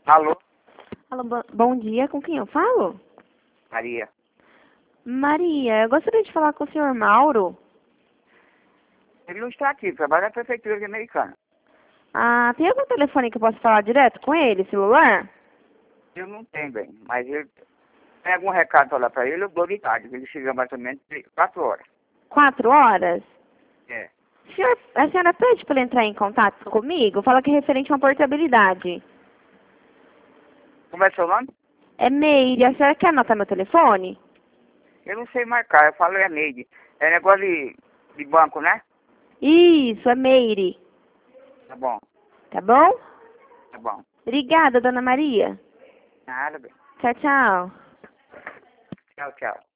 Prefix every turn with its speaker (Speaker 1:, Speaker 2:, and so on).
Speaker 1: Alô,
Speaker 2: Alô, bom dia, com quem eu falo?
Speaker 1: Maria.
Speaker 2: Maria, eu gostaria de falar com o senhor Mauro.
Speaker 1: Ele não está aqui, trabalha na prefeitura de Americana.
Speaker 2: Ah, tem algum telefone que eu possa falar direto com ele, celular?
Speaker 1: Eu não tenho, bem, mas ele tem algum recado para dar para ele, eu dou de tarde. Ele chega mais ou menos 4 horas.
Speaker 2: 4 horas?
Speaker 1: É.
Speaker 2: A senhora pede para ele entrar em contato comigo? Fala que é referente a uma portabilidade.
Speaker 1: Como é seu nome?
Speaker 2: É Meire, a senhora quer anotar meu telefone?
Speaker 1: Eu não sei marcar, eu falo é Neide. É negócio de banco, né?
Speaker 2: Isso, é Meire.
Speaker 1: Tá bom,
Speaker 2: Tá bom?
Speaker 1: tá bom.
Speaker 2: Obrigada, dona Maria.
Speaker 1: Nada, bem.
Speaker 2: Tchau, tchau.
Speaker 1: Tchau, tchau.